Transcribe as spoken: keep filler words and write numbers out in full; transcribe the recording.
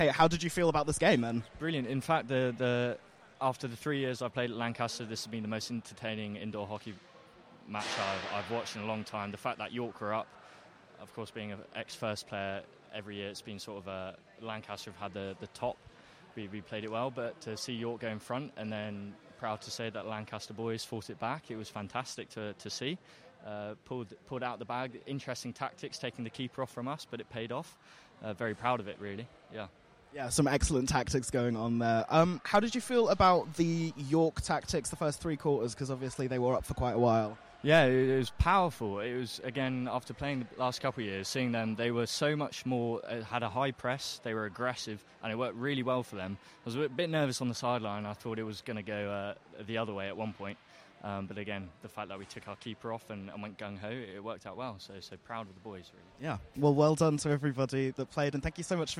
Hey, how did you feel about this game then? Brilliant. In fact, the the after the three years I played at Lancaster, this has been the most entertaining indoor hockey match I've, I've watched in a long time. The fact that York were up, of course, being an ex-first player, every year it's been sort of a Lancaster have had the, the top. We, we played it well, but to see York go in front, and then proud to say that Lancaster boys fought it back. It was fantastic to, to see. Uh, pulled pulled out the bag. Interesting tactics, taking the keeper off from us, but it paid off. Uh, very proud of it, really. Yeah. Yeah, some excellent tactics going on there. Um, how did you feel about the York tactics the first three quarters? Because obviously they were up for quite a while. Yeah, it, it was powerful. It was, again, after playing the last couple of years, seeing them, they were so much more, uh, had a high press, they were aggressive, and it worked really well for them. I was a bit nervous on the sideline. I thought it was going to go uh, the other way at one point. Um, but again, the fact that we took our keeper off and, and went gung-ho, it worked out well. So, so proud of the boys, really. Yeah, well, well done to everybody that played, and thank you so much for